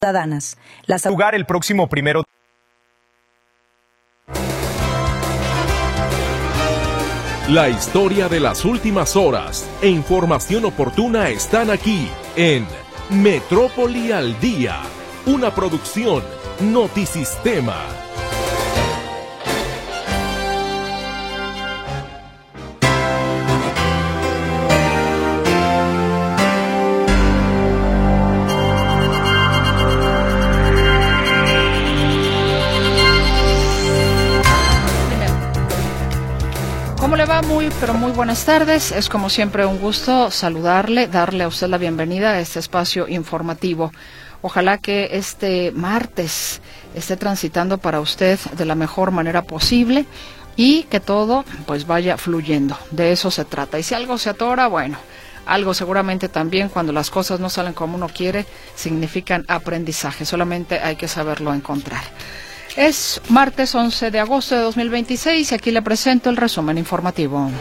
ciudadanas. Lugar el próximo 1. La historia de las últimas horas e información oportuna están aquí en Metrópoli al Día, una producción Notisistema. ¿Cómo le va? Muy buenas tardes. Es como siempre un gusto saludarle, darle a usted la bienvenida a este espacio informativo. Ojalá que este martes esté transitando para usted de la mejor manera posible y que todo pues vaya fluyendo. De eso se trata. Y si algo se atora, bueno, algo seguramente también cuando las cosas no salen como uno quiere, significan aprendizaje. Solamente hay que saberlo encontrar. Es martes 11 de agosto de 2026 y aquí le presento el resumen informativo.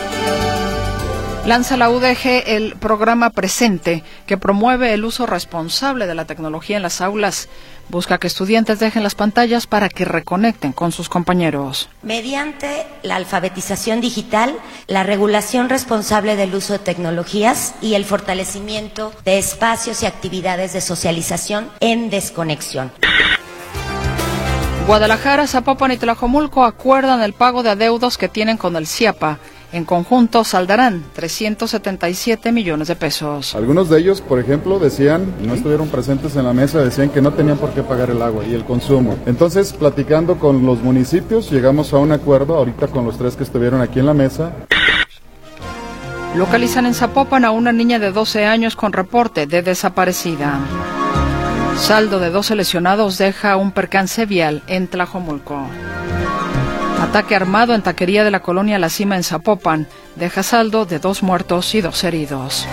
Lanza la UDG el programa Presente, que promueve el uso responsable de la tecnología en las aulas. Busca que estudiantes dejen las pantallas para que reconecten con sus compañeros. Mediante la alfabetización digital, la regulación responsable del uso de tecnologías y el fortalecimiento de espacios y actividades de socialización en desconexión. Guadalajara, Zapopan y Tlajomulco acuerdan el pago de adeudos que tienen con el CIAPA. En conjunto saldarán 377 millones de pesos. Algunos de ellos, por ejemplo, decían, no estuvieron presentes en la mesa, decían que no tenían por qué pagar el agua y el consumo. Entonces, platicando con los municipios, llegamos a un acuerdo, ahorita con los 3 que estuvieron aquí en la mesa. Localizan en Zapopan a una niña de 12 años con reporte de desaparecida. Saldo de 12 lesionados deja un percance vial en Tlajomulco. Ataque armado en taquería de la colonia La Cima en Zapopan deja saldo de 2 muertos y 2 heridos.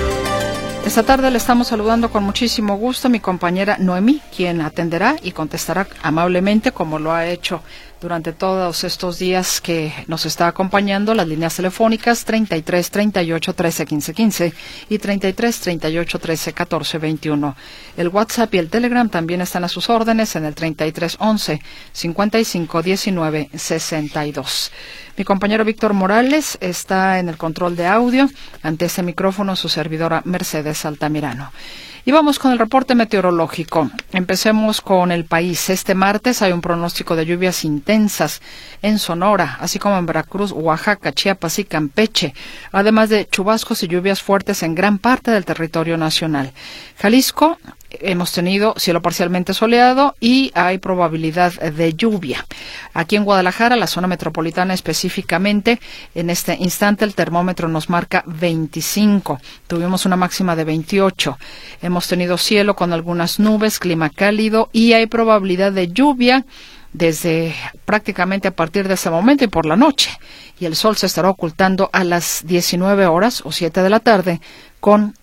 Esta tarde le estamos saludando con muchísimo gusto a mi compañera Noemí, quien atenderá y contestará amablemente como lo ha hecho durante todos estos días que nos está acompañando. Las líneas telefónicas 33 38 13 15 15 y 33 38 13 14 21. El WhatsApp y el Telegram también están a sus órdenes en el 33 11 55 19 62. Mi compañero Víctor Morales está en el control de audio. Ante este micrófono su servidora Mercedes Altamirano. Y vamos con el reporte meteorológico. Empecemos con el país. Este martes hay un pronóstico de lluvias intensas en Sonora, así como en Veracruz, Oaxaca, Chiapas y Campeche, además de chubascos y lluvias fuertes en gran parte del territorio nacional. Jalisco, hemos tenido cielo parcialmente soleado y hay probabilidad de lluvia. Aquí en Guadalajara, la zona metropolitana específicamente, en este instante el termómetro nos marca 25. Tuvimos una máxima de 28. Hemos tenido cielo con algunas nubes, clima cálido y hay probabilidad de lluvia desde prácticamente a partir de ese momento y por la noche. Y el sol se estará ocultando a las 19 horas o 7 de la tarde con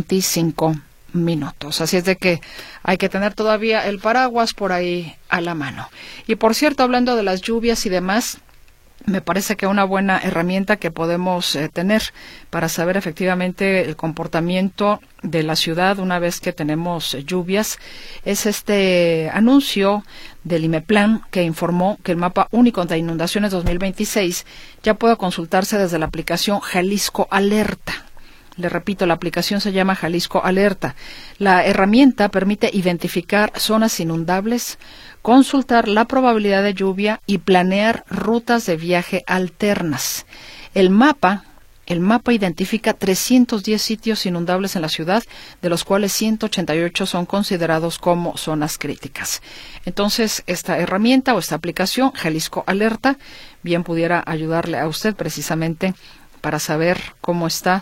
25 minutos. Así es de que hay que tener todavía el paraguas por ahí a la mano. Y por cierto, hablando de las lluvias y demás, me parece que una buena herramienta que podemos tener para saber efectivamente el comportamiento de la ciudad una vez que tenemos lluvias es este anuncio del IMEPLAN que informó que el Mapa Único de Inundaciones 2026 ya puede consultarse desde la aplicación Jalisco Alerta. Le repito, la aplicación se llama Jalisco Alerta. La herramienta permite identificar zonas inundables, consultar la probabilidad de lluvia y planear rutas de viaje alternas. El mapa identifica 310 sitios inundables en la ciudad, de los cuales 188 son considerados como zonas críticas. Entonces, esta herramienta o esta aplicación, Jalisco Alerta, bien pudiera ayudarle a usted precisamente para saber cómo está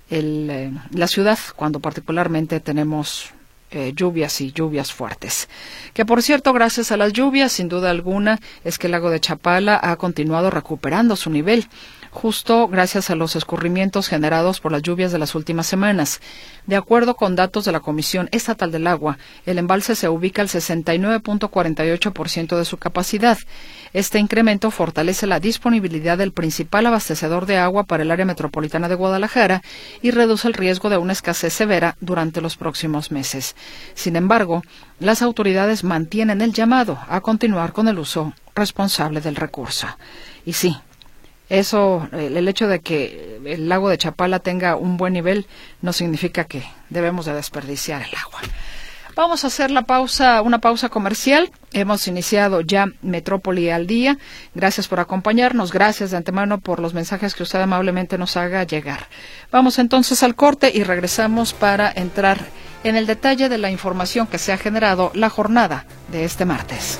la ciudad cuando particularmente tenemos lluvias y lluvias fuertes. Que por cierto, gracias a las lluvias, sin duda alguna, es que el lago de Chapala ha continuado recuperando su nivel. justo gracias a los escurrimientos generados por las lluvias de las últimas semanas. De acuerdo con datos de la Comisión Estatal del Agua, el embalse se ubica al 69.48% de su capacidad. Este incremento fortalece la disponibilidad del principal abastecedor de agua para el área metropolitana de Guadalajara y reduce el riesgo de una escasez severa durante los próximos meses. Sin embargo, las autoridades mantienen el llamado a continuar con el uso responsable del recurso. Y sí, eso, el hecho de que el lago de Chapala tenga un buen nivel no significa que debemos de desperdiciar el agua. Vamos a hacer una pausa comercial. Hemos iniciado ya Metrópoli al día. Gracias por acompañarnos. Gracias de antemano por los mensajes que usted amablemente nos haga llegar. Vamos entonces al corte y regresamos para entrar en el detalle de la información que se ha generado la jornada de este martes.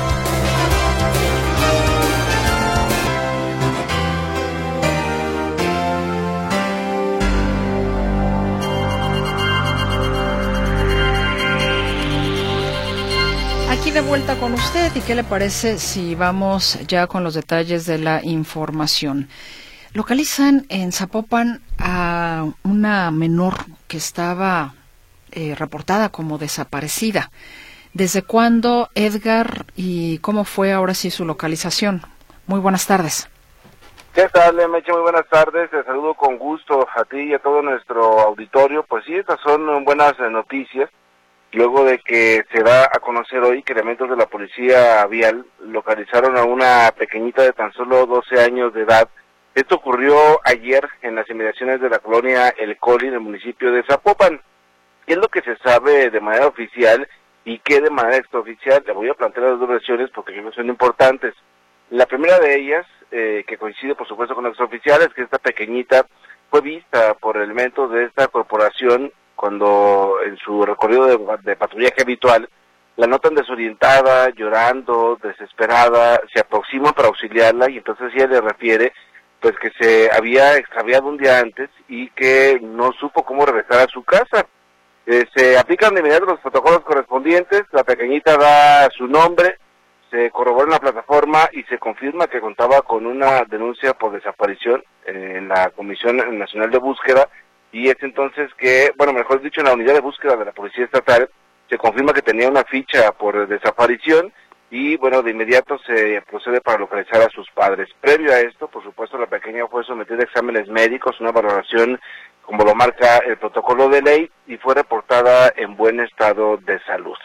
Aquí de vuelta con usted, ¿y qué le parece si vamos ya con los detalles de la información? Localizan en Zapopan a una menor que estaba reportada como desaparecida. ¿Desde cuándo, Edgar, y cómo fue ahora sí su localización? Muy buenas tardes. ¿Qué tal, Meche? Muy buenas tardes. Te saludo con gusto a ti y a todo nuestro auditorio. Pues sí, estas son buenas noticias. Luego de que se da a conocer hoy que elementos de la policía vial localizaron a una pequeñita de tan solo 12 años de edad. Esto ocurrió ayer en las inmediaciones de la colonia El Coli, en el municipio de Zapopan. ¿Qué es lo que se sabe de manera oficial y qué de manera extraoficial? Le voy a plantear las dos versiones porque creo que son importantes. La primera de ellas, que coincide por supuesto con la extraoficial, es que esta pequeñita fue vista por elementos de esta corporación cuando en su recorrido de patrullaje habitual la notan desorientada, llorando, desesperada, se aproximan para auxiliarla y entonces ella le refiere pues que se había extraviado un día antes y que no supo cómo regresar a su casa. Se aplican de inmediato los protocolos correspondientes, la pequeñita da su nombre, se corrobora en la plataforma y se confirma que contaba con una denuncia por desaparición en la Comisión Nacional de Búsqueda. Y es entonces que, bueno, mejor dicho, en la unidad de búsqueda de la Policía Estatal se confirma que tenía una ficha por desaparición y, bueno, de inmediato se procede para localizar a sus padres. Previo a esto, por supuesto, la pequeña fue sometida a exámenes médicos, una valoración como lo marca el protocolo de ley y fue reportada en buen estado de salud.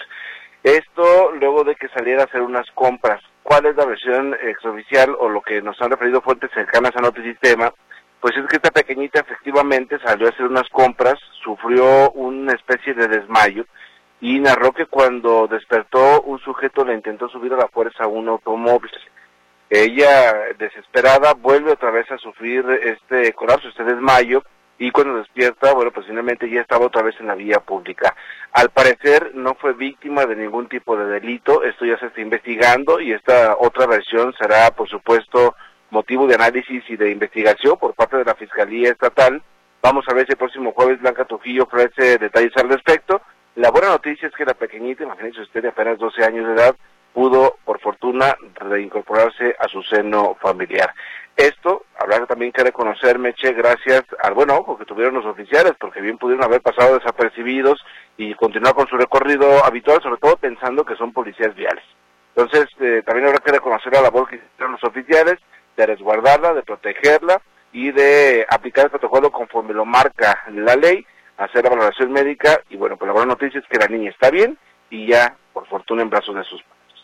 Esto luego de que saliera a hacer unas compras. ¿Cuál es la versión extraoficial o lo que nos han referido fuentes cercanas a Notisistema? Pues es que esta pequeñita efectivamente salió a hacer unas compras, sufrió una especie de desmayo y narró que cuando despertó un sujeto le intentó subir a la fuerza a un automóvil. Ella, desesperada, vuelve otra vez a sufrir este colapso, este desmayo, y cuando despierta, bueno, pues finalmente ya estaba otra vez en la vía pública. Al parecer no fue víctima de ningún tipo de delito, esto ya se está investigando y esta otra versión será, por supuesto, motivo de análisis y de investigación por parte de la Fiscalía Estatal. Vamos a ver si el próximo jueves Blanca Trujillo ofrece detalles al respecto. La buena noticia es que la pequeñita, imagínense usted, de apenas 12 años de edad, pudo, por fortuna, reincorporarse a su seno familiar. Esto habrá también que reconocer, Meche, gracias al buen ojo que tuvieron los oficiales, porque bien pudieron haber pasado desapercibidos y continuar con su recorrido habitual, sobre todo pensando que son policías viales. Entonces, también habrá que reconocer la labor que hicieron los oficiales, de resguardarla, de protegerla y de aplicar el protocolo conforme lo marca la ley, hacer la valoración médica y bueno, pues la buena noticia es que la niña está bien y ya, por fortuna, en brazos de sus padres.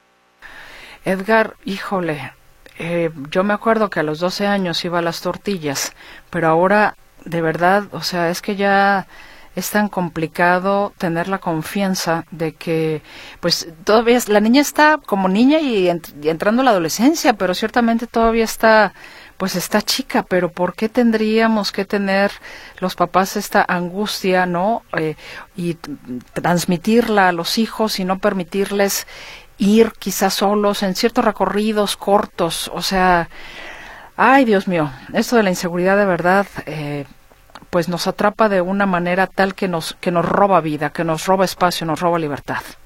Edgar, híjole, yo me acuerdo que a los 12 años iba a las tortillas, pero ahora, de verdad, o sea, es que ya es tan complicado tener la confianza de que, pues, todavía la niña está como niña y entrando a la adolescencia, pero ciertamente todavía está, pues está chica, pero ¿por qué tendríamos que tener los papás esta angustia, no? Y transmitirla a los hijos y no permitirles ir quizás solos en ciertos recorridos cortos, o sea, ay, Dios mío, esto de la inseguridad de verdad, pues nos atrapa de una manera tal que nos roba vida, que nos roba espacio, nos roba libertad.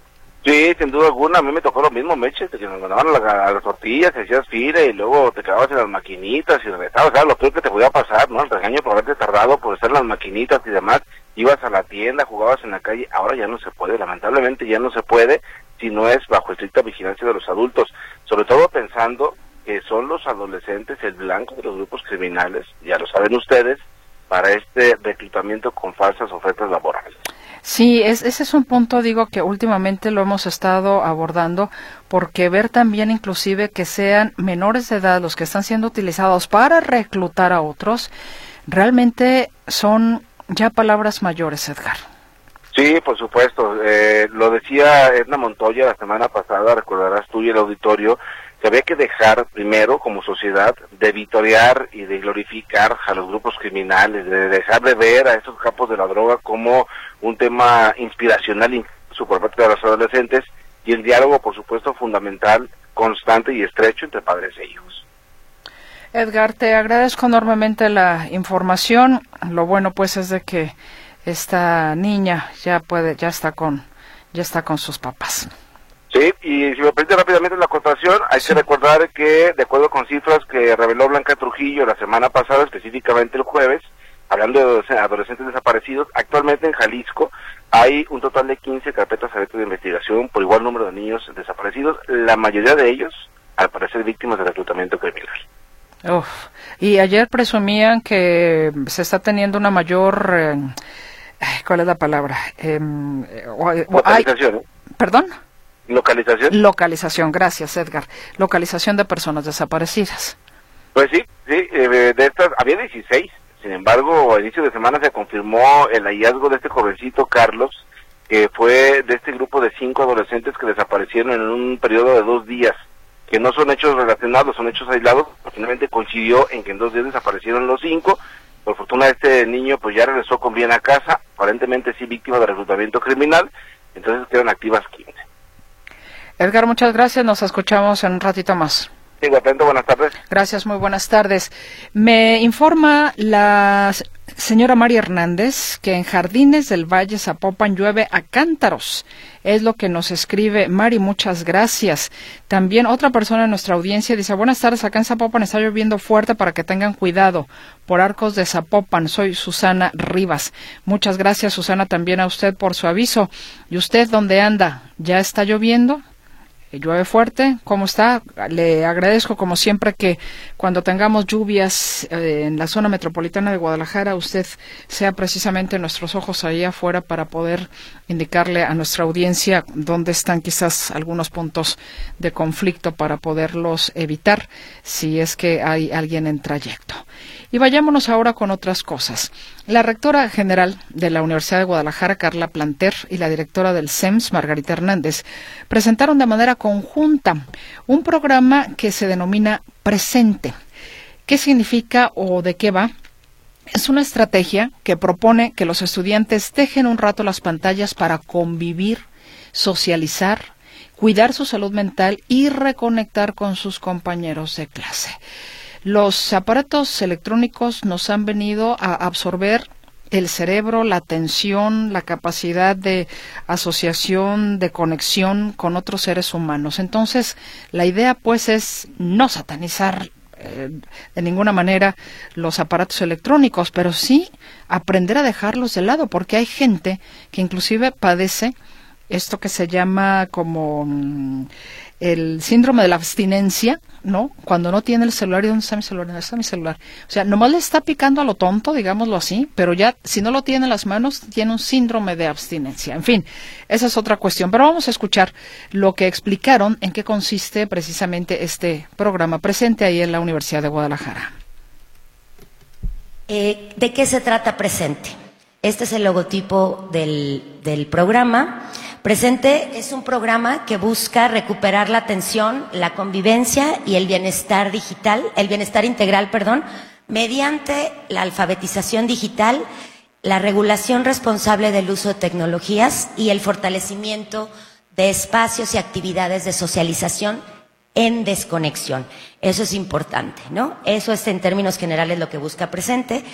Sí, sin duda alguna, a mí me tocó lo mismo, Meche, que nos mandaban a las tortillas, hacías fila y luego te quedabas en las maquinitas y regresabas, ¿sabes? Lo peor que te podía pasar, ¿no? El regaño por haberte tardado, por estar en las maquinitas y demás, ibas a la tienda, jugabas en la calle, ahora ya no se puede, lamentablemente ya no se puede, si no es bajo estricta vigilancia de los adultos, sobre todo pensando que son los adolescentes el blanco de los grupos criminales, ya lo saben ustedes, para este reclutamiento con falsas ofertas laborales. Sí, ese es un punto, digo, que últimamente lo hemos estado abordando, porque ver también inclusive que sean menores de edad los que están siendo utilizados para reclutar a otros, realmente son ya palabras mayores, Edgar. Sí, por supuesto. Lo decía Edna Montoya la semana pasada, recordarás tú y el auditorio, que había que dejar primero como sociedad de vitorear y de glorificar a los grupos criminales, de dejar de ver a esos capos de la droga como un tema inspiracional incluso por parte de los adolescentes, y el diálogo, por supuesto, fundamental, constante y estrecho entre padres e hijos. Edgar, te agradezco enormemente la información. Lo bueno pues es de que esta niña ya está con sus papás. Sí, y si me permite rápidamente la acotación, hay que recordar que, de acuerdo con cifras que reveló Blanca Trujillo la semana pasada, específicamente el jueves, hablando de adolescentes desaparecidos, actualmente en Jalisco hay un total de 15 carpetas abiertas de investigación por igual número de niños desaparecidos, la mayoría de ellos, al parecer, víctimas de reclutamiento criminal. Y ayer presumían que se está teniendo una mayor... ¿cuál es la palabra? Localización. ¿Perdón? Localización, gracias, Edgar. Localización de personas desaparecidas. Pues sí, de estas había 16, sin embargo, a inicio de semana se confirmó el hallazgo de este jovencito Carlos, que fue de este grupo de 5 adolescentes que desaparecieron en un periodo de 2 días, que no son hechos relacionados, son hechos aislados, finalmente coincidió en que en 2 días desaparecieron los 5, por fortuna este niño pues ya regresó con bien a casa, aparentemente sí víctima de reclutamiento criminal, entonces quedan activas 15. Edgar, muchas gracias, nos escuchamos en un ratito más. Sí, atento, buenas tardes. Gracias, muy buenas tardes. Me informa la señora María Hernández que en Jardines del Valle Zapopan llueve a cántaros. Es lo que nos escribe Mari, muchas gracias. También otra persona en nuestra audiencia dice, buenas tardes, acá en Zapopan está lloviendo fuerte para que tengan cuidado. Por Arcos de Zapopan, soy Susana Rivas. Muchas gracias, Susana, también a usted por su aviso. ¿Y usted dónde anda? ¿Ya está lloviendo? ¿Llueve fuerte? ¿Cómo está? Le agradezco como siempre que cuando tengamos lluvias en la zona metropolitana de Guadalajara, usted sea precisamente nuestros ojos ahí afuera para poder indicarle a nuestra audiencia dónde están quizás algunos puntos de conflicto para poderlos evitar si es que hay alguien en trayecto. Y vayámonos ahora con otras cosas. La rectora general de la Universidad de Guadalajara, Carla Planter, y la directora del CEMS, Margarita Hernández, presentaron de manera conjunta un programa que se denomina Presente. ¿Qué significa o de qué va? Es una estrategia que propone que los estudiantes dejen un rato las pantallas para convivir, socializar, cuidar su salud mental y reconectar con sus compañeros de clase. Los aparatos electrónicos nos han venido a absorber el cerebro, la atención, la capacidad de asociación, de conexión con otros seres humanos. Entonces, la idea pues es no satanizar de ninguna manera los aparatos electrónicos, pero sí aprender a dejarlos de lado, porque hay gente que inclusive padece esto que se llama como el síndrome de la abstinencia, ¿no? Cuando no tiene el celular, ¿y dónde está mi celular? ¿Dónde está mi celular? O sea, nomás le está picando a lo tonto, digámoslo así, pero ya, si no lo tiene en las manos, tiene un síndrome de abstinencia. En fin, esa es otra cuestión. Pero vamos a escuchar lo que explicaron en qué consiste precisamente este programa presente ahí en la Universidad de Guadalajara. ¿De qué se trata Presente? Este es el logotipo del programa. Presente es un programa que busca recuperar la atención, la convivencia y el bienestar digital, el bienestar integral, mediante la alfabetización digital, la regulación responsable del uso de tecnologías y el fortalecimiento de espacios y actividades de socialización en desconexión. Eso es importante, ¿no? Eso es en términos generales lo que busca Presente.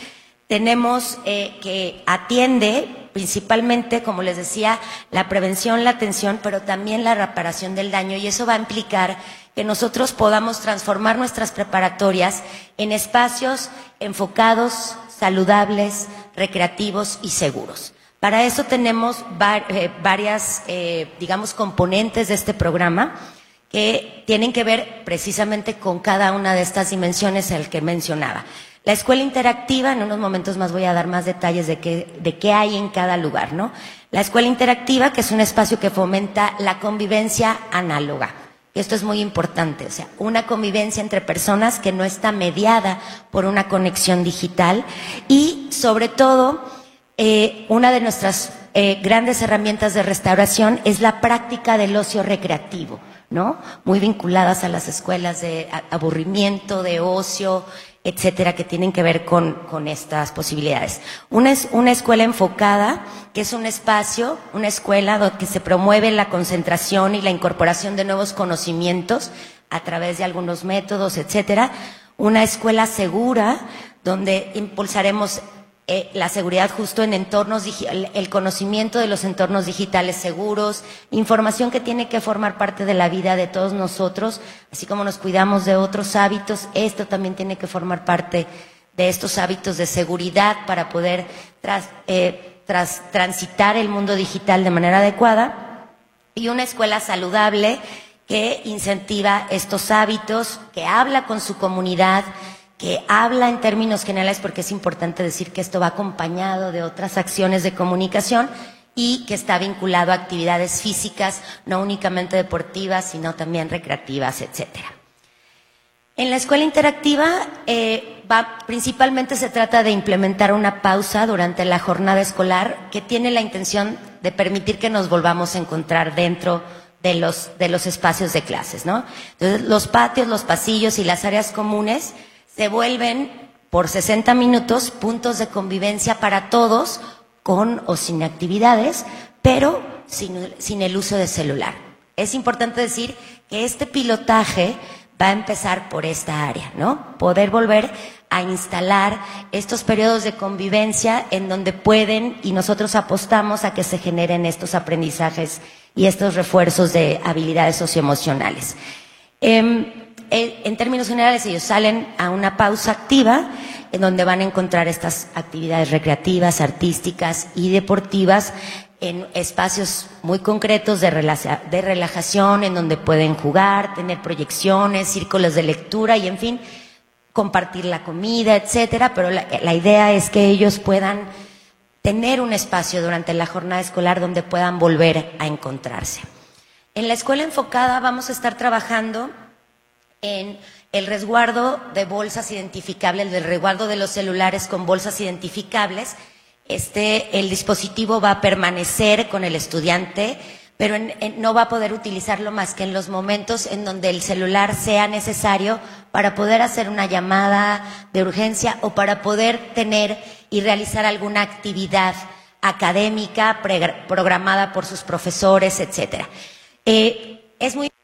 tenemos que atiende principalmente, como les decía, la prevención, la atención, pero también la reparación del daño, y eso va a implicar que nosotros podamos transformar nuestras preparatorias en espacios enfocados, saludables, recreativos y seguros. Para eso tenemos varias, componentes de este programa que tienen que ver precisamente con cada una de estas dimensiones el que mencionaba. La escuela interactiva, en unos momentos más voy a dar más detalles de qué hay en cada lugar, ¿no? La escuela interactiva, que es un espacio que fomenta la convivencia análoga. Esto es muy importante, o sea, una convivencia entre personas que no está mediada por una conexión digital, y sobre todo, una de nuestras grandes herramientas de restauración es la práctica del ocio recreativo, ¿no? Muy vinculadas a las escuelas de aburrimiento, de ocio, etcétera, que tienen que ver con estas posibilidades. Una escuela enfocada, que es un espacio, una escuela donde se promueve la concentración y la incorporación de nuevos conocimientos a través de algunos métodos, etcétera. Una escuela segura, donde impulsaremos la seguridad justo en entornos el conocimiento de los entornos digitales seguros, información que tiene que formar parte de la vida de todos nosotros, así como nos cuidamos de otros hábitos, esto también tiene que formar parte de estos hábitos de seguridad para poder transitar el mundo digital de manera adecuada. Y una escuela saludable que incentiva estos hábitos, que habla con su comunidad, que habla en términos generales, porque es importante decir que esto va acompañado de otras acciones de comunicación, y que está vinculado a actividades físicas, no únicamente deportivas, sino también recreativas, etcétera. En la escuela interactiva, principalmente se trata de implementar una pausa durante la jornada escolar que tiene la intención de permitir que nos volvamos a encontrar dentro de los espacios de clases, ¿no? Entonces, los patios, los pasillos y las áreas comunes se vuelven por 60 minutos puntos de convivencia para todos, con o sin actividades, pero sin el uso de celular. Es importante decir que este pilotaje va a empezar por esta área, ¿no? Poder volver a instalar estos periodos de convivencia en donde pueden, y nosotros apostamos a que se generen estos aprendizajes y estos refuerzos de habilidades socioemocionales. En términos generales, ellos salen a una pausa activa en donde van a encontrar estas actividades recreativas, artísticas y deportivas en espacios muy concretos de relajación, en donde pueden jugar, tener proyecciones, círculos de lectura y, en fin, compartir la comida, etcétera. Pero la idea es que ellos puedan tener un espacio durante la jornada escolar donde puedan volver a encontrarse. En la escuela enfocada vamos a estar trabajando en el resguardo de bolsas identificables, del resguardo de los celulares con bolsas identificables. El dispositivo va a permanecer con el estudiante, pero no va a poder utilizarlo más que en los momentos en donde el celular sea necesario para poder hacer una llamada de urgencia o para poder tener y realizar alguna actividad académica programada por sus profesores, etcétera. Es muy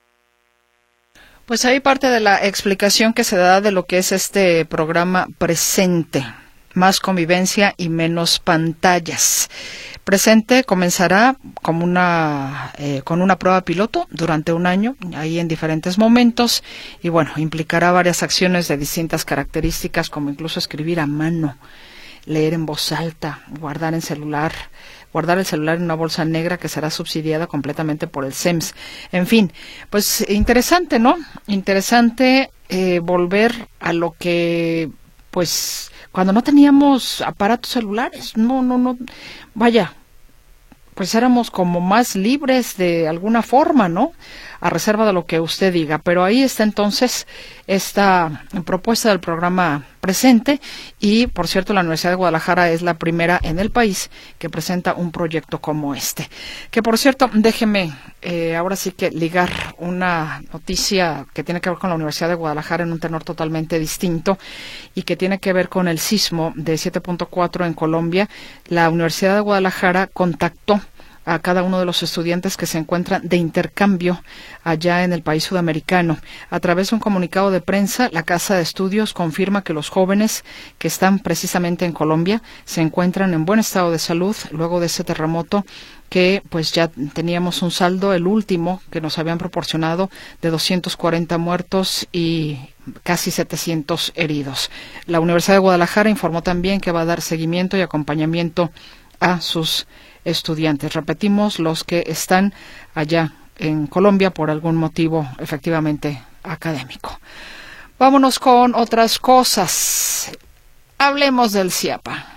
Pues ahí parte de la explicación que se da de lo que es este programa Presente, más convivencia y menos pantallas. Presente comenzará como con una prueba piloto durante un año, ahí en diferentes momentos, y bueno, implicará varias acciones de distintas características, como incluso escribir a mano, leer en voz alta, guardar el celular en una bolsa negra que será subsidiada completamente por el CEMS. En fin, pues interesante, ¿no? Interesante volver a lo que, pues, cuando no teníamos aparatos celulares, no, vaya, pues éramos como más libres de alguna forma, ¿no? A reserva de lo que usted diga. Pero ahí está entonces esta propuesta del programa Presente, y por cierto la Universidad de Guadalajara es la primera en el país que presenta un proyecto como este. Que por cierto, déjeme ahora sí que ligar una noticia que tiene que ver con la Universidad de Guadalajara en un tenor totalmente distinto, y que tiene que ver con el sismo de 7.4 en Colombia. La Universidad de Guadalajara contactó a cada uno de los estudiantes que se encuentran de intercambio allá en el país sudamericano. A través de un comunicado de prensa, la Casa de Estudios confirma que los jóvenes que están precisamente en Colombia se encuentran en buen estado de salud luego de ese terremoto que pues ya teníamos un saldo, el último que nos habían proporcionado, de 240 muertos y casi 700 heridos. La Universidad de Guadalajara informó también que va a dar seguimiento y acompañamiento a sus estudiantes. Repetimos, los que están allá en Colombia por algún motivo efectivamente académico. Vámonos con otras cosas. Hablemos del CIAPA.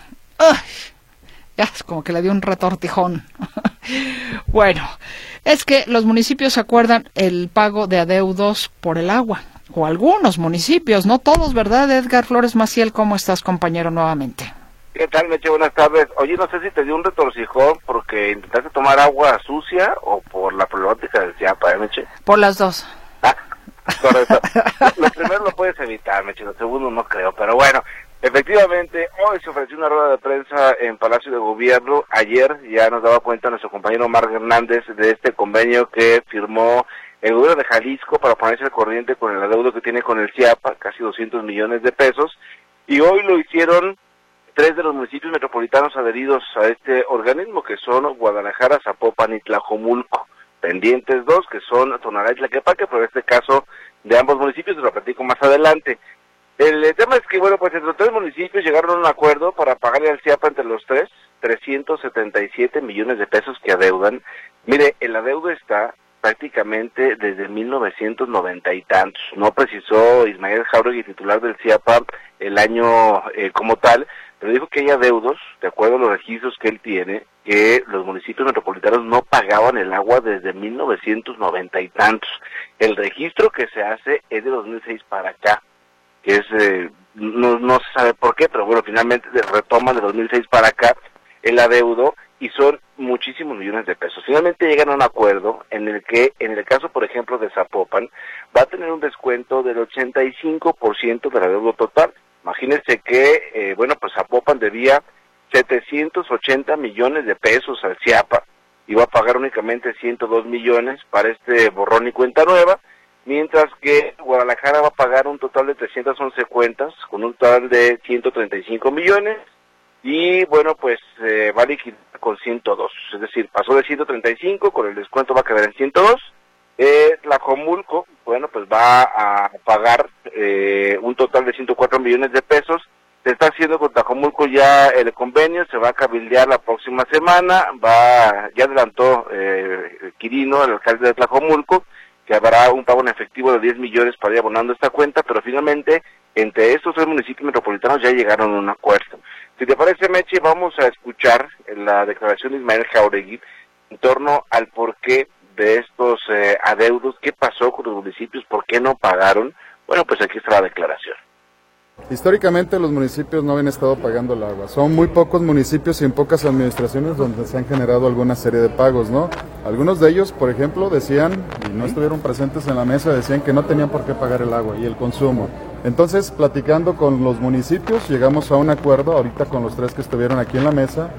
Ya es como que le dio un retortijón. Bueno, es que los municipios acuerdan el pago de adeudos por el agua, o algunos municipios, no todos, ¿verdad? Edgar Flores Maciel, ¿cómo estás, compañero, nuevamente? ¿Qué tal, Meche? Buenas tardes. Oye, no sé si te dio un retorcijón porque intentaste tomar agua sucia o por la problemática del CIAPA, Meche? Por las dos. Correcto. Lo primero lo puedes evitar, Meche, lo segundo no creo, pero bueno. Efectivamente, hoy se ofreció una rueda de prensa en Palacio de Gobierno. Ayer ya nos daba cuenta nuestro compañero Omar Hernández de este convenio que firmó el gobierno de Jalisco para ponerse al corriente con el adeudo que tiene con el CIAPA, casi 200 millones de pesos. Y hoy lo hicieron 3 de los municipios metropolitanos adheridos a este organismo, que son Guadalajara, Zapopan y Tlajomulco. Pendientes 2, que son Tonalá y Tlaquepaque, pero en este caso de ambos municipios, te lo platico más adelante. El tema es que, bueno, pues entre los 3 municipios llegaron a un acuerdo para pagarle al CIAPA entre los 3, 377 millones de pesos que adeudan. Mire, el adeudo está prácticamente desde 1990 y tantos. No precisó Ismael Jáuregui, titular del CIAPA, el año como tal, pero dijo que hay adeudos, de acuerdo a los registros que él tiene, que los municipios metropolitanos no pagaban el agua desde 1990 y tantos. El registro que se hace es de 2006 para acá, que es, no se sabe por qué, pero bueno, finalmente retoman de 2006 para acá el adeudo y son muchísimos millones de pesos. Finalmente llegan a un acuerdo en el que, en el caso, por ejemplo, de Zapopan, va a tener un descuento del 85% del adeudo total. Imagínense que, bueno, pues Zapopan debía 780 millones de pesos al CIAPA y va a pagar únicamente 102 millones para este borrón y cuenta nueva, mientras que Guadalajara va a pagar un total de 311 cuentas, con un total de 135 millones, y bueno, pues va a liquidar con 102, es decir, pasó de 135, con el descuento va a quedar en 102. Tlajomulco, bueno, pues va a pagar un total de 104 millones de pesos. Se está haciendo con Tlajomulco ya el convenio, se va a cabildear la próxima semana, ya adelantó Quirino, el alcalde de Tlajomulco, que habrá un pago en efectivo de 10 millones para ir abonando esta cuenta, pero finalmente entre estos 3 municipios metropolitanos ya llegaron a un acuerdo. Si te parece, Meche, vamos a escuchar la declaración de Ismael Jáuregui en torno al porqué de estos adeudos, qué pasó con los municipios, por qué no pagaron. Bueno, pues aquí está la declaración. Históricamente los municipios no habían estado pagando el agua. Son muy pocos municipios y en pocas administraciones donde se han generado alguna serie de pagos, ¿no? Algunos de ellos, por ejemplo, decían, y no estuvieron presentes en la mesa, decían que no tenían por qué pagar el agua y el consumo. Entonces, platicando con los municipios, llegamos a un acuerdo, ahorita con los 3 que estuvieron aquí en la mesa.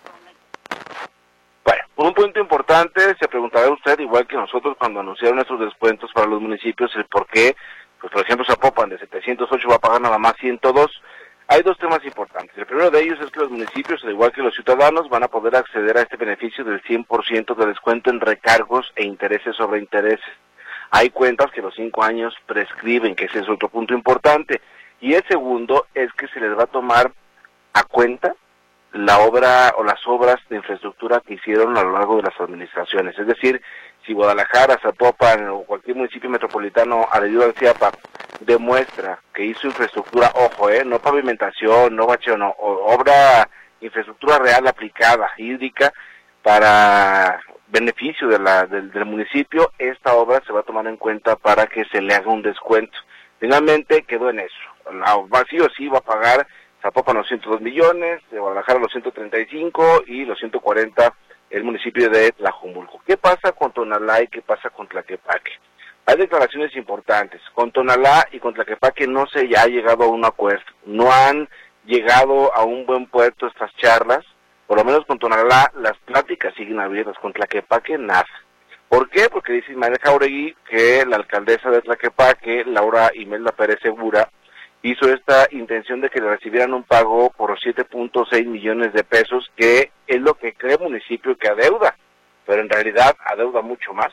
Bueno, un punto importante, se preguntará usted, igual que nosotros cuando anunciaron estos descuentos para los municipios, el por qué. Pues por ejemplo Zapopan de 708 va a pagar nada más 102. Hay 2 temas importantes. El primero de ellos es que los municipios, al igual que los ciudadanos, van a poder acceder a este beneficio del 100% de descuento en recargos e intereses sobre intereses. Hay cuentas que los 5 años prescriben, que ese es otro punto importante. Y el segundo es que se les va a tomar a cuenta la obra o las obras de infraestructura que hicieron a lo largo de las administraciones. Es decir, si Guadalajara, Zapopan o cualquier municipio metropolitano adherido al CIAPA demuestra que hizo infraestructura, ojo, no pavimentación, no bacheo, no, obra, infraestructura real aplicada, hídrica, para beneficio del municipio, esta obra se va a tomar en cuenta para que se le haga un descuento. Finalmente quedó en eso. Sí o sí va a pagar Zapopan los 102 millones, de Guadalajara los 135 y los 140 el municipio de Tlajomulco. ¿Qué pasa con Tonalá y qué pasa con Tlaquepaque? Hay declaraciones importantes. Con Tonalá y con Tlaquepaque no se ha llegado a un acuerdo. No han llegado a un buen puerto estas charlas, por lo menos con Tonalá, las pláticas siguen abiertas, con Tlaquepaque nada. ¿Por qué? Porque dice Ismael Jauregui que la alcaldesa de Tlaquepaque, Laura Imelda Pérez Segura, hizo esta intención de que le recibieran un pago por 7.6 millones de pesos, que es lo que cree el municipio que adeuda, pero en realidad adeuda mucho más.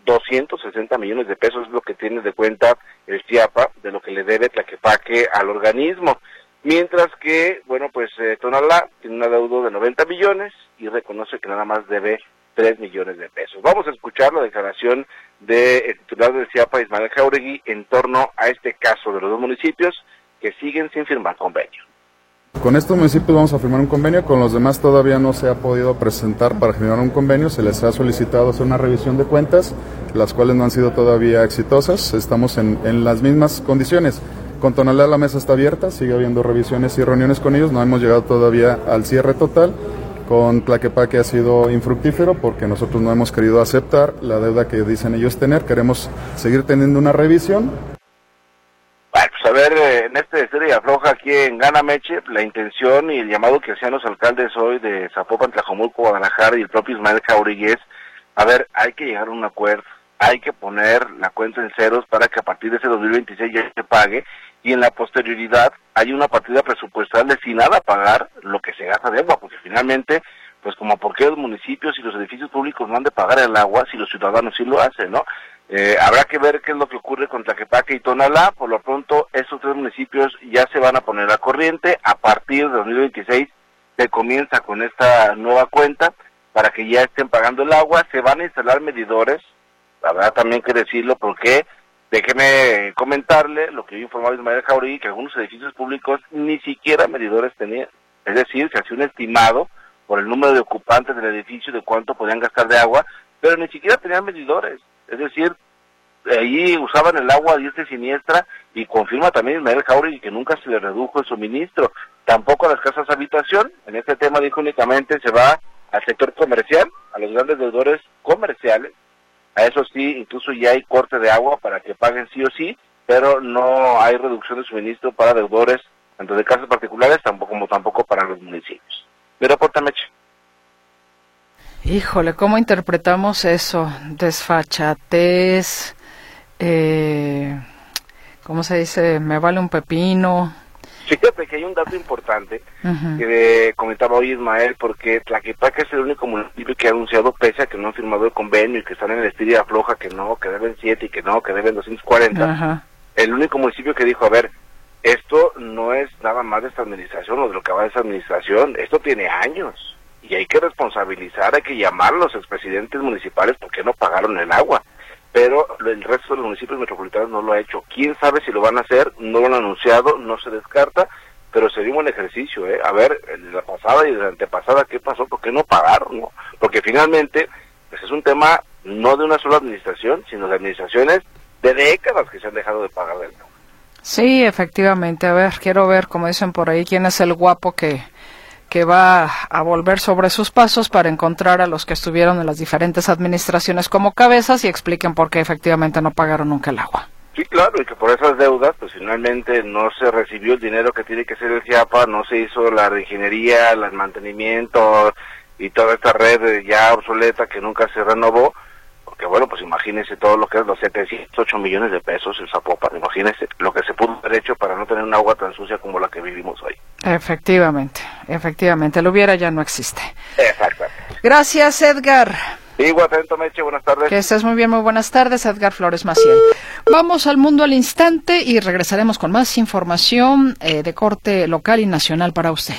260 millones de pesos es lo que tiene de cuenta el CIAPA de lo que le debe Tlaquepaque al organismo. Mientras que, bueno, pues Tonalá tiene un adeudo de 90 millones y reconoce que nada más debe 3 millones de pesos. Vamos a escuchar la declaración del titular del CIAPA, Ismael Jauregui, en torno a este caso de los dos municipios que siguen sin firmar convenio. Con estos municipios vamos a firmar un convenio, con los demás todavía no se ha podido presentar para firmar un convenio, se les ha solicitado hacer una revisión de cuentas, las cuales no han sido todavía exitosas, estamos en las mismas condiciones. Con Tonalá la mesa está abierta, sigue habiendo revisiones y reuniones con ellos, no hemos llegado todavía al cierre total. Con Tlaquepaque ha sido infructífero porque nosotros no hemos querido aceptar la deuda que dicen ellos tener, queremos seguir teniendo una revisión. Bueno, pues a ver, en este estira y afloja aquí en Gana Meche, la intención y el llamado que hacían los alcaldes hoy de Zapopan, Tlajomulco, Guadalajara y el propio Ismael Jauregui es, a ver, hay que llegar a un acuerdo, hay que poner la cuenta en ceros para que a partir de ese 2026 ya se pague y en la posterioridad hay una partida presupuestal destinada a pagar lo que se gasta de agua, porque finalmente, pues como por qué los municipios y los edificios públicos no han de pagar el agua si los ciudadanos sí lo hacen, ¿no? Habrá que ver qué es lo que ocurre con Tlaquepaque y Tonalá. Por lo pronto, estos tres municipios ya se van a poner a corriente. A partir de 2026 se comienza con esta nueva cuenta para que ya estén pagando el agua. Se van a instalar medidores, habrá también que decirlo porque déjeme comentarle lo que yo informaba Ismael Jauregui, que algunos edificios públicos ni siquiera medidores tenían. Es decir, se hacía un estimado por el número de ocupantes del edificio de cuánto podían gastar de agua, pero ni siquiera tenían medidores. Es decir, ahí usaban el agua a diestra y siniestra, y confirma también Ismael Jauregui que nunca se le redujo el suministro, tampoco a las casas habitación. En este tema dijo únicamente se va al sector comercial, a los grandes deudores comerciales. A eso sí, incluso ya hay corte de agua para que paguen sí o sí, pero no hay reducción de suministro para deudores, tanto de casas particulares como tampoco para los municipios. Mi reporte, Meche. Híjole, ¿cómo interpretamos eso? Desfachatez, ¿cómo se dice? Me vale un pepino. Fíjate que hay un dato importante que comentaba hoy Ismael, porque Tlaquepaque es el único municipio que ha anunciado, pese a que no han firmado el convenio y que están en el estira y afloja, que no, que deben 7 y que no, que deben 240. El único municipio que dijo, a ver, esto no es nada más de esta administración o de lo que va de esta administración, esto tiene años y hay que responsabilizar, hay que llamar a los expresidentes municipales porque no pagaron el agua. Pero el resto de los municipios metropolitanos no lo ha hecho. ¿Quién sabe si lo van a hacer? No lo han anunciado, no se descarta, pero sería un buen ejercicio, A ver, de la pasada y de la antepasada, ¿qué pasó? ¿Por qué no pagaron? ¿No? Porque finalmente, pues es un tema no de una sola administración, sino de administraciones de décadas que se han dejado de pagar del agua. Sí, efectivamente. A ver, quiero ver, como dicen por ahí, quién es el guapo que va a volver sobre sus pasos para encontrar a los que estuvieron en las diferentes administraciones como cabezas y expliquen por qué efectivamente no pagaron nunca el agua. Sí, claro, y que por esas deudas, pues finalmente no se recibió el dinero que tiene que ser el CIAPA, no se hizo la reingeniería, el mantenimiento y toda esta red ya obsoleta que nunca se renovó, porque bueno, pues imagínense todo lo que es los 708 millones de pesos en Zapopan, imagínense lo que se pudo haber hecho para no tener un agua tan sucia como la que vivimos hoy. Efectivamente, lo hubiera ya no existe. Exactamente. Gracias, Edgar. Igual, atento, Meche, buenas tardes. Que estés muy bien, muy buenas tardes, Edgar Flores Maciel. Vamos al mundo al instante y regresaremos con más información de corte local y nacional para usted.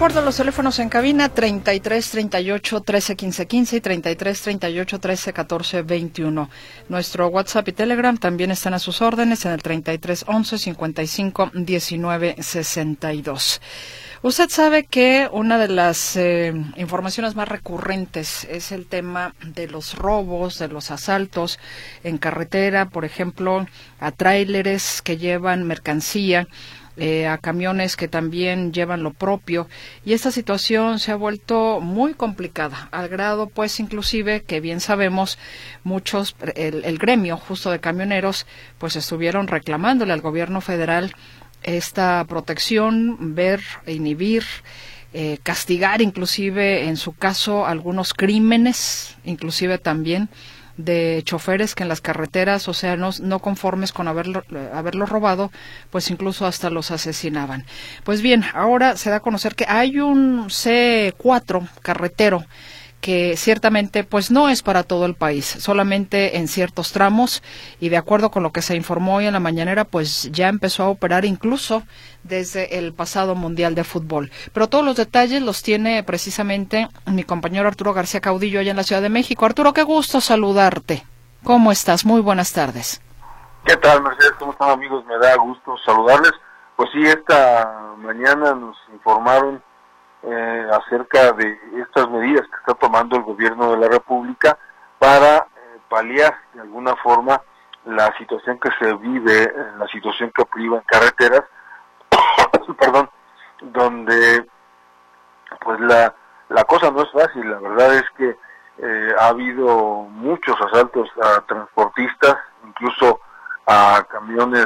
recuerdo los teléfonos en cabina 33 38 13 15 15 y 33 38 13 14 21. Nuestro WhatsApp y Telegram también están a sus órdenes en el 33 11 55 19 62. Usted sabe que una de las informaciones más recurrentes es el tema de los robos, de los asaltos en carretera, por ejemplo, a tráileres que llevan mercancía, a camiones que también llevan lo propio, y esta situación se ha vuelto muy complicada, al grado pues inclusive que bien sabemos muchos, el gremio justo de camioneros pues estuvieron reclamándole al gobierno federal esta protección, ver, inhibir, castigar inclusive en su caso algunos crímenes, inclusive también de choferes que en las carreteras, o sea, no conformes con haberlos robado, pues incluso hasta los asesinaban. Pues bien, ahora se da a conocer que hay un C4 carretero que ciertamente pues no es para todo el país, solamente en ciertos tramos, y de acuerdo con lo que se informó hoy en la mañanera, pues ya empezó a operar incluso desde el pasado Mundial de Fútbol. Pero todos los detalles los tiene precisamente mi compañero Arturo García Caudillo allá en la Ciudad de México. Arturo, qué gusto saludarte. ¿Cómo estás? Muy buenas tardes. ¿Qué tal, Mercedes? ¿Cómo están, amigos? Me da gusto saludarles. Pues sí, esta mañana nos informaron acerca de estas medidas que está tomando el gobierno de la República para paliar de alguna forma la situación que se vive, la situación que priva en carreteras, perdón, donde pues la cosa no es fácil. La verdad es que ha habido muchos asaltos a transportistas, incluso a camiones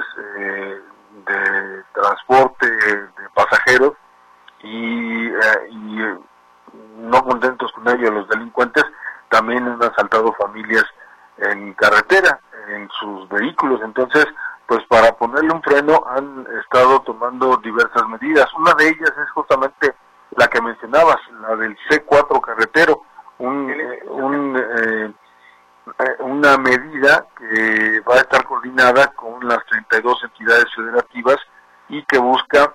de transporte de pasajeros, y no contentos con ello los delincuentes también han asaltado familias en carretera, en sus vehículos. Entonces, pues para ponerle un freno han estado tomando diversas medidas. Una de ellas es justamente la que mencionabas, la del C4 carretero, una medida que va a estar coordinada con las 32 entidades federativas y que busca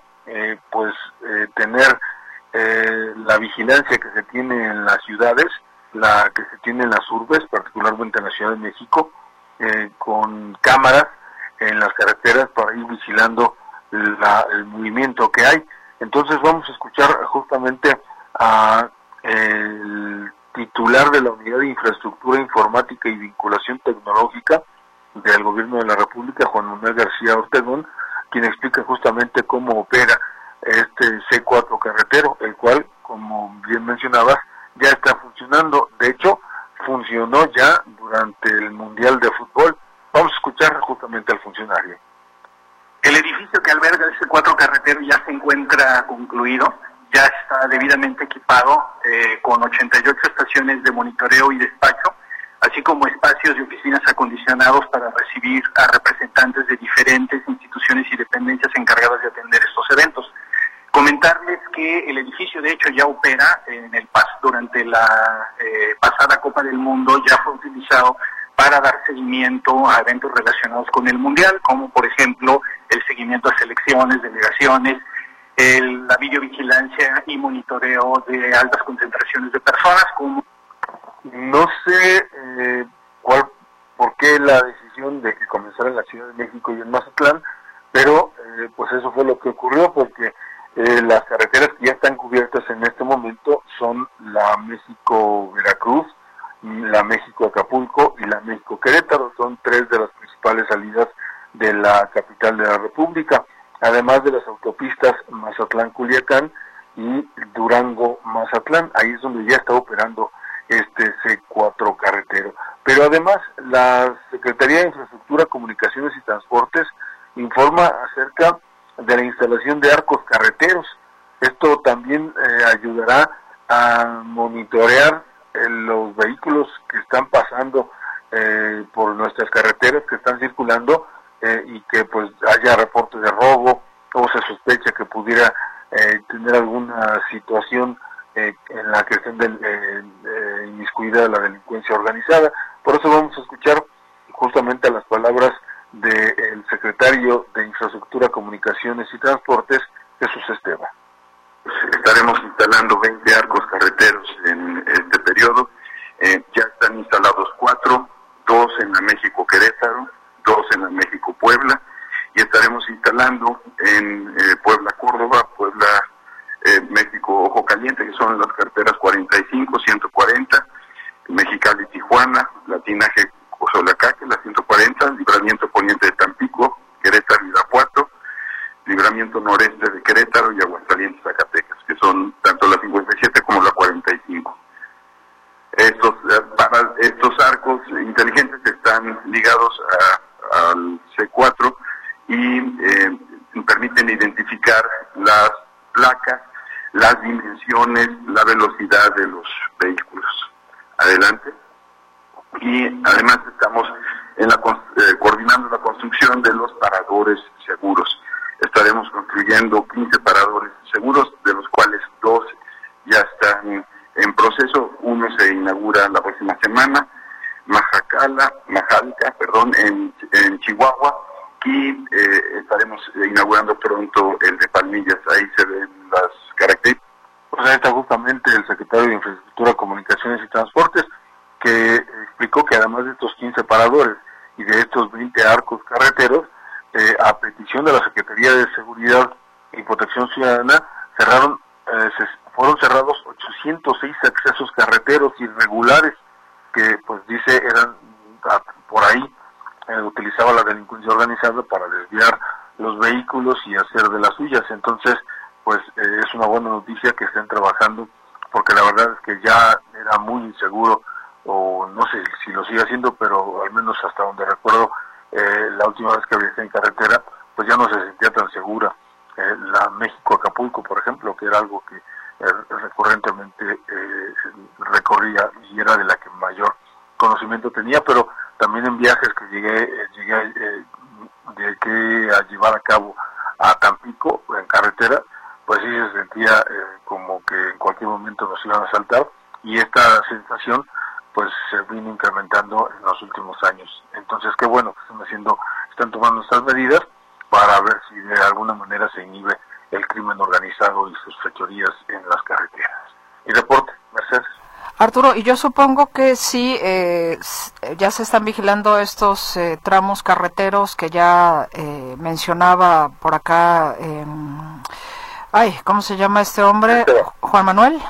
tener la vigilancia que se tiene en las ciudades, la que se tiene en las urbes, particularmente en la Ciudad de México, con cámaras en las carreteras para ir vigilando el movimiento que hay. Entonces vamos a escuchar justamente a el titular de la Unidad de Infraestructura Informática y Vinculación Tecnológica del Gobierno de la República, Juan Manuel García Ortegón, quien explica justamente cómo opera este C4 carretero, el cual, como bien mencionabas, ya está funcionando. De hecho, funcionó ya durante el Mundial de Fútbol. Vamos a escuchar justamente al funcionario. El edificio que alberga el C4 carretero ya se encuentra concluido, ya está debidamente equipado con 88 estaciones de monitoreo y despacho, así como espacios y oficinas acondicionados para recibir a representantes de diferentes instituciones y dependencias encargadas de atender estos eventos. Comentarles que el edificio de hecho ya opera durante la pasada Copa del Mundo, ya fue utilizado para dar seguimiento a eventos relacionados con el Mundial, como por ejemplo el seguimiento a selecciones, delegaciones, la videovigilancia y monitoreo de altas concentraciones de personas. No sé por qué la decisión de que comenzara en la Ciudad de México y en Mazatlán, pero pues eso fue lo que ocurrió, porque las carreteras que ya están cubiertas en este momento son la México-Veracruz, la México-Acapulco y la México-Querétaro. Son tres de las principales salidas de la capital de la República, además de las autopistas Mazatlán-Culiacán y Durango-Mazatlán. Ahí es donde ya está operando este C4 carretero. Pero además, la Secretaría de Infraestructura, Comunicaciones y Transportes informa acerca de la instalación de arcos carreteros. Esto también ayudará a monitorear los vehículos que están pasando por nuestras carreteras, que están circulando, y que pues haya reportes de robo o se sospecha que pudiera tener alguna situación en la que estén inmiscuida la delincuencia organizada. Por eso vamos a escuchar justamente las palabras del secretario de Infraestructura, Comunicaciones y Transportes, Jesús Esteva. Estaremos instalando 20 arcos carreteros en este periodo. Ya están instalados 4, 2 en la México-Querétaro, 2 en la México-Puebla, y estaremos instalando en Puebla-Córdoba, México-Ojo Caliente, que son las carreteras 45, 140, Mexicali-Tijuana, Latinaje-Cozolacaque, la 140, Libramiento Poniente de Tampico, Querétaro-Irapuato, Libramiento Noreste de Querétaro y Aguascalientes-Zacatecas, que son tanto la 57 como la 45. Estos arcos inteligentes están ligados al C4 y permiten identificar las placas, las dimensiones, la velocidad de los vehículos. Adelante. Y además estamos coordinando la construcción de los paradores seguros. Estaremos construyendo 15 paradores seguros, de los cuales 2 ya están en proceso. Uno se inaugura la próxima semana, Majalca, en Chihuahua, y estaremos inaugurando pronto el de Palmillas. Ahí se ven las características. Pues ahí está justamente el secretario de Infraestructura, Comunicaciones y Transportes, que explicó que además de estos 15 paradores y de estos 20 arcos carreteros, a petición de la Secretaría de Seguridad y Protección Ciudadana, fueron cerrados 806 accesos carreteros irregulares que, pues dice, eran por ahí, utilizaba la delincuencia organizada para desviar los vehículos y hacer de las suyas. Entonces, pues es una buena noticia que estén trabajando, porque la verdad es que ya era muy inseguro, o no sé si lo sigue haciendo, pero al menos hasta donde recuerdo, la última vez que viajé en carretera, pues ya no se sentía tan segura. La México-Acapulco, por ejemplo, que era algo que recurrentemente recorría y era de la que mayor conocimiento tenía, pero también en viajes que llegué a llevar a cabo a Tampico en carretera, pues sí se sentía como que en cualquier momento nos iban a asaltar, y esta sensación pues se vino incrementando en los últimos años. Entonces, qué bueno que están tomando estas medidas para ver si de alguna manera se inhibe el crimen organizado y sus fechorías en las carreteras. Y reporte, Mercedes. Arturo, y yo supongo que sí, ya se están vigilando estos tramos carreteros que ya mencionaba por acá, ¿cómo se llama este hombre? ¿Juan Manuel?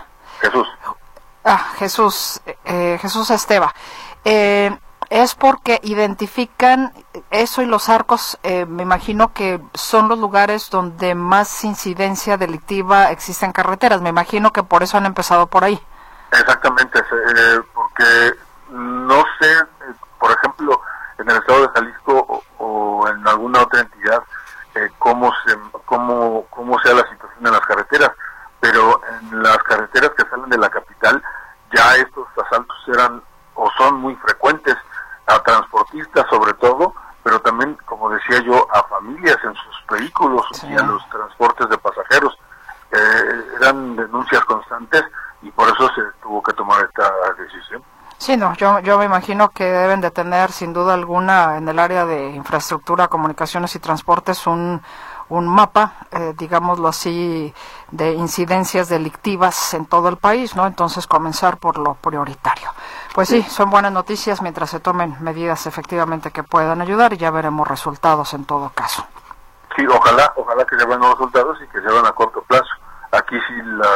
Jesús Esteva. Es porque identifican eso, y los arcos, me imagino que son los lugares donde más incidencia delictiva existe en carreteras. Me imagino que por eso han empezado por ahí. Exactamente, porque no sé, por ejemplo, en el estado de Jalisco o en alguna otra entidad, cómo sea la situación en las carreteras, pero en las carreteras que salen de la capital, ya estos asaltos eran o son muy frecuentes, a transportistas sobre todo, pero también, como decía yo, a familias en sus vehículos, sí, y a los transportes de pasajeros. Eran denuncias constantes y por eso se tuvo que tomar esta decisión. Sí, no, yo me imagino que deben de tener sin duda alguna en el área de infraestructura, comunicaciones y transportes un mapa, digámoslo así, de incidencias delictivas en todo el país, ¿no? Entonces comenzar por lo prioritario. Pues sí, son buenas noticias mientras se tomen medidas efectivamente que puedan ayudar, y ya veremos resultados en todo caso. Sí, ojalá que se vean los resultados y que se vean a corto plazo. Aquí sí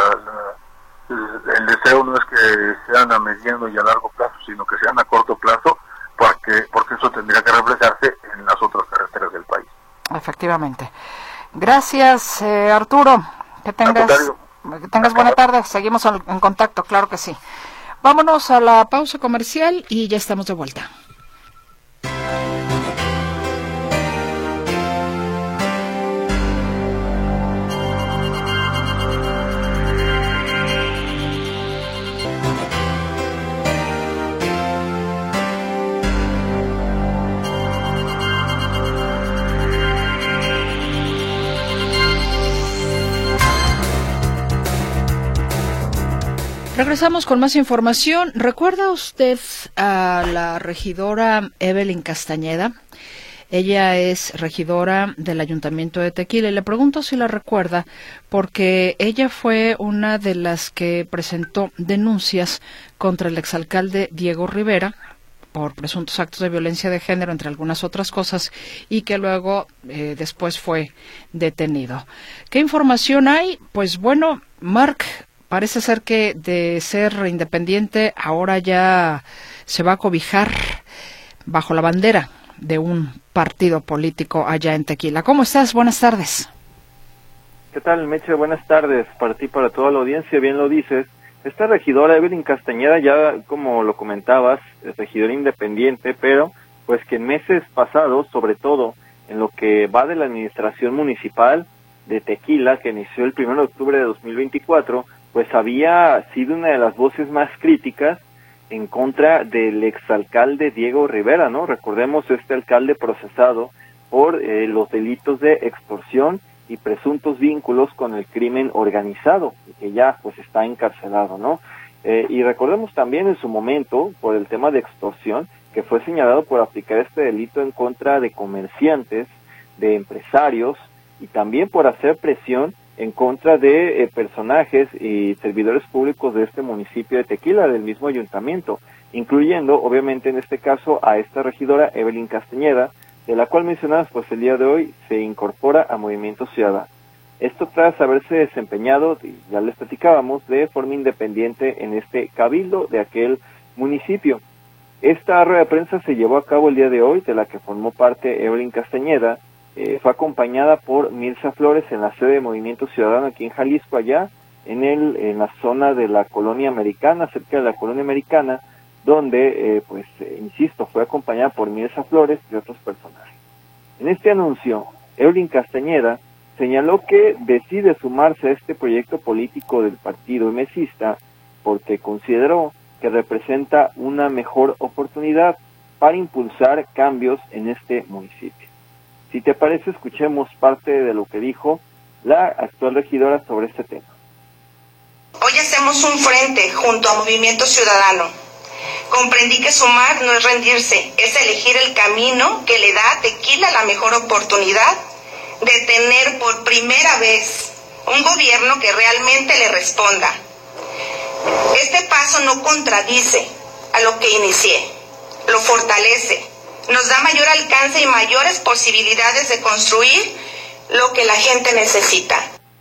el deseo no es que sean a mediano y a largo plazo, sino que sean a corto plazo, porque eso tendría que reflejarse en las otras carreteras del país. Efectivamente. Gracias, Arturo. Que tengas buena tarde. Seguimos en contacto, claro que sí. Vámonos a la pausa comercial y ya estamos de vuelta. Regresamos con más información. ¿Recuerda usted a la regidora Evelyn Castañeda? Ella es regidora del Ayuntamiento de Tequila y le pregunto si la recuerda porque ella fue una de las que presentó denuncias contra el exalcalde Diego Rivera por presuntos actos de violencia de género, entre algunas otras cosas, y que luego después fue detenido. ¿Qué información hay? Pues bueno, Marc, parece ser que de ser independiente ahora ya se va a cobijar bajo la bandera de un partido político allá en Tequila. ¿Cómo estás? Buenas tardes. ¿Qué tal, Meche? Buenas tardes para ti, para toda la audiencia. Bien lo dices. Esta regidora, Evelyn Castañeda, ya como lo comentabas, es regidora independiente, pero pues que en meses pasados, sobre todo en lo que va de la administración municipal de Tequila, que inició el 1 de octubre de 2024, pues había sido una de las voces más críticas en contra del exalcalde Diego Rivera, ¿no? Recordemos este alcalde procesado por los delitos de extorsión y presuntos vínculos con el crimen organizado, y que ya pues está encarcelado, ¿no? Y recordemos también en su momento, por el tema de extorsión, que fue señalado por aplicar este delito en contra de comerciantes, de empresarios, y también por hacer presión en contra de personajes y servidores públicos de este municipio de Tequila, del mismo ayuntamiento, incluyendo, obviamente en este caso, a esta regidora, Evelyn Castañeda, de la cual mencionabas, pues el día de hoy se incorpora a Movimiento Ciudadano. Esto tras haberse desempeñado, ya les platicábamos, de forma independiente en este cabildo de aquel municipio. Esta rueda de prensa se llevó a cabo el día de hoy, de la que formó parte Evelyn Castañeda. Fue acompañada por Mirza Flores en la sede de Movimiento Ciudadano aquí en Jalisco, allá en la zona de la Colonia Americana, cerca de la Colonia Americana, donde, insisto, fue acompañada por Mirza Flores y otros personajes. En este anuncio, Evelyn Castañeda señaló que decide sumarse a este proyecto político del partido mesista porque consideró que representa una mejor oportunidad para impulsar cambios en este municipio. Si te parece, escuchemos parte de lo que dijo la actual regidora sobre este tema. Hoy hacemos un frente junto a Movimiento Ciudadano. Comprendí que sumar no es rendirse, es elegir el camino que le da a Tequila la mejor oportunidad de tener por primera vez un gobierno que realmente le responda. Este paso no contradice a lo que inicié, lo fortalece, nos da mayor alcance y mayores posibilidades de construir lo que la gente necesita.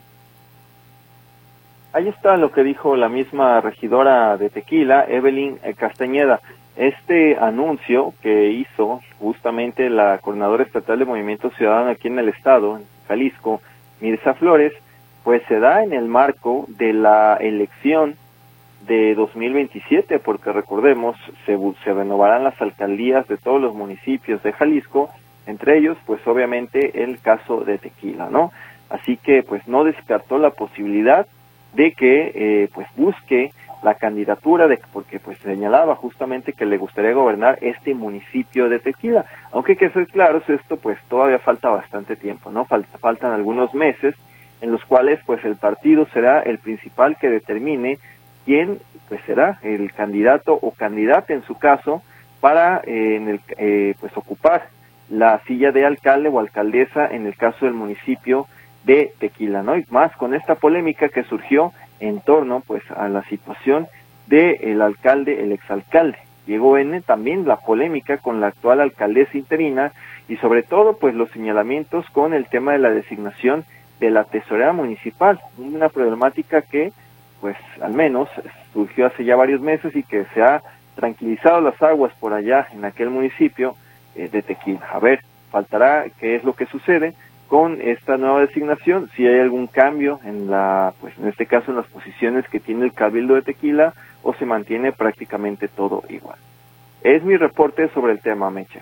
Ahí está lo que dijo la misma regidora de Tequila, Evelyn Castañeda. Este anuncio que hizo justamente la coordinadora estatal de Movimiento Ciudadano aquí en el estado, en Jalisco, Mirza Flores, pues se da en el marco de la elección de 2027, porque recordemos, se renovarán las alcaldías de todos los municipios de Jalisco, entre ellos, pues obviamente el caso de Tequila, ¿no? Así que, pues no descartó la posibilidad de que, pues busque la candidatura, porque pues señalaba justamente que le gustaría gobernar este municipio de Tequila, aunque hay que ser claros, esto pues todavía falta bastante tiempo, ¿no? Faltan algunos meses en los cuales pues el partido será el principal que determine quién pues será el candidato o candidata en su caso para pues ocupar la silla de alcalde o alcaldesa en el caso del municipio de Tequila, ¿no? Y más con esta polémica que surgió en torno pues a la situación del alcalde, el exalcalde Diego N., también la polémica con la actual alcaldesa interina y sobre todo pues los señalamientos con el tema de la designación de la tesorera municipal, una problemática que pues al menos surgió hace ya varios meses y que se ha tranquilizado las aguas por allá en aquel municipio de Tequila. A ver, faltará qué es lo que sucede con esta nueva designación, si hay algún cambio en en este caso en las posiciones que tiene el Cabildo de Tequila, o se mantiene prácticamente todo igual. Es mi reporte sobre el tema, Mecha.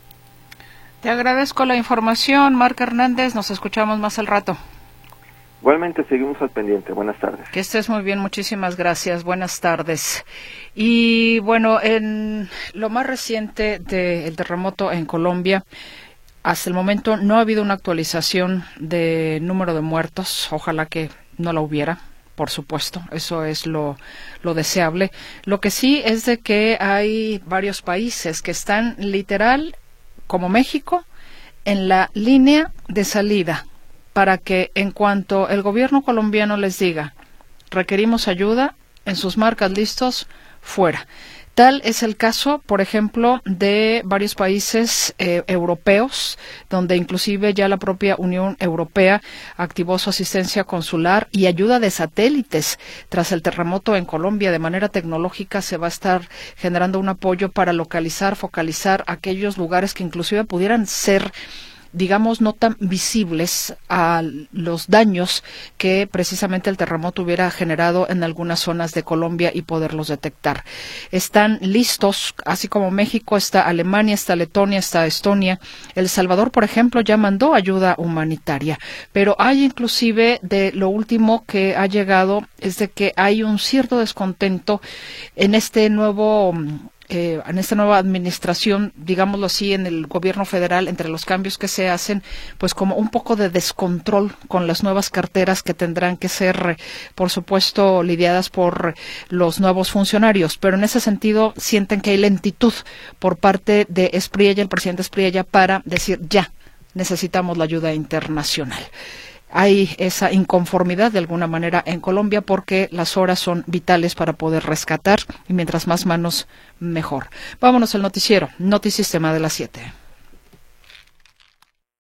Te agradezco la información, Marc Hernández, nos escuchamos más al rato. Igualmente seguimos al pendiente. Buenas tardes. Que estés muy bien, muchísimas gracias. Buenas tardes. Y bueno, en lo más reciente del terremoto en Colombia, hasta el momento no ha habido una actualización de número de muertos. Ojalá que no la hubiera, por supuesto. Eso es lo deseable. Lo que sí es de que hay varios países que están literal, como México, en la línea de salida para que en cuanto el gobierno colombiano les diga requerimos ayuda, en sus marcas listos, fuera. Tal es el caso, por ejemplo, de varios países europeos, donde inclusive ya la propia Unión Europea activó su asistencia consular y ayuda de satélites. Tras el terremoto en Colombia, de manera tecnológica se va a estar generando un apoyo para localizar, focalizar aquellos lugares que inclusive pudieran ser, digamos, no tan visibles a los daños que precisamente el terremoto hubiera generado en algunas zonas de Colombia y poderlos detectar. Están listos, así como México, está Alemania, está Letonia, está Estonia. El Salvador, por ejemplo, ya mandó ayuda humanitaria. Pero hay inclusive, de lo último que ha llegado, es de que hay un cierto descontento en este nuevo en esta nueva administración, digámoslo así, en el gobierno federal, entre los cambios que se hacen, pues como un poco de descontrol con las nuevas carteras que tendrán que ser, por supuesto, lidiadas por los nuevos funcionarios. Pero en ese sentido sienten que hay lentitud por parte de Espriella, el presidente Espriella, para decir ya, necesitamos la ayuda internacional. Hay esa inconformidad de alguna manera en Colombia porque las horas son vitales para poder rescatar y mientras más manos, mejor. Vámonos al noticiero, Notisistema de las 7.